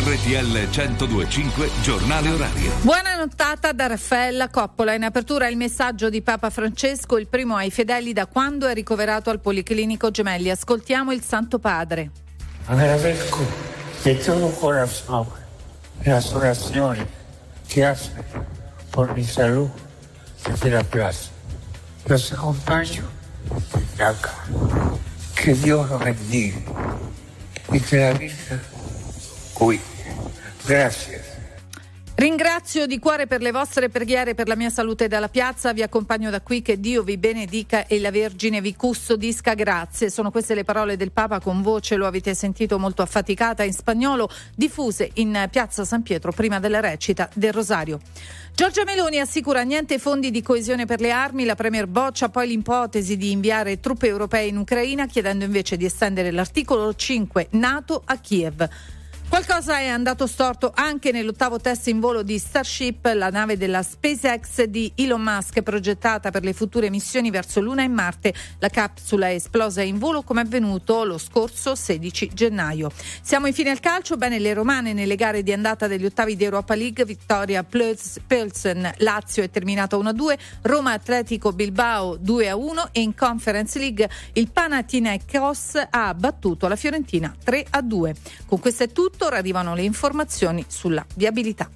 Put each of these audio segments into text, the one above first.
RTL 102.5 Giornale Orario. Buona nottata da Raffaella Coppola. In apertura il messaggio di Papa Francesco, il primo ai fedeli da quando è ricoverato al Policlinico Gemelli. Ascoltiamo il Santo Padre. Agradezco de todo corazón las oraciones que hacen por mi salud desde la plaza. Los acompaño desde acá. Que Dios los bendiga y que la Virgen cuide. Gracias. Ringrazio di cuore per le vostre preghiere per la mia salute dalla piazza, vi accompagno da qui, che Dio vi benedica e la Vergine vi custodisca, grazie. Sono queste le parole del Papa con voce, lo avete sentito, molto affaticata, in spagnolo, diffuse in piazza San Pietro prima della recita del Rosario. Giorgia Meloni assicura niente fondi di coesione per le armi, la premier boccia poi l'ipotesi di inviare truppe europee in Ucraina, chiedendo invece di estendere l'articolo 5 NATO a Kiev. Qualcosa è andato storto anche nell'8º test in volo di Starship, la nave della SpaceX di Elon Musk progettata per le future missioni verso Luna e Marte. La capsula è esplosa in volo come avvenuto lo scorso 16 gennaio. Siamo infine al calcio. Bene le romane nelle gare di andata degli ottavi di Europa League, vittoria Pilsen Lazio è terminata 1-2, Roma Atletico Bilbao 2-1 e in Conference League il Panathinaikos ha battuto la Fiorentina 3-2. Con questo è tutto. Ora arrivano le informazioni sulla viabilità.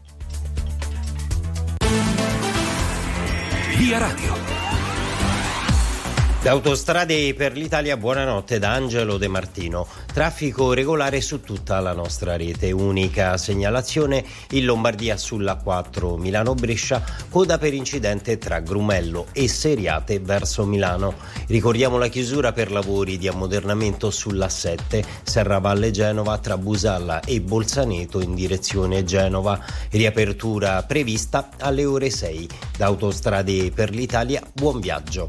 Via Radio. Da Autostrade per l'Italia, buonanotte da Angelo De Martino. Traffico regolare su tutta la nostra rete. Unica segnalazione in Lombardia sulla 4 Milano-Brescia, coda per incidente tra Grumello e Seriate verso Milano. Ricordiamo la chiusura per lavori di ammodernamento sulla 7 Serravalle Genova tra Busalla e Bolzaneto in direzione Genova. Riapertura prevista alle ore 6. Da Autostrade per l'Italia, buon viaggio.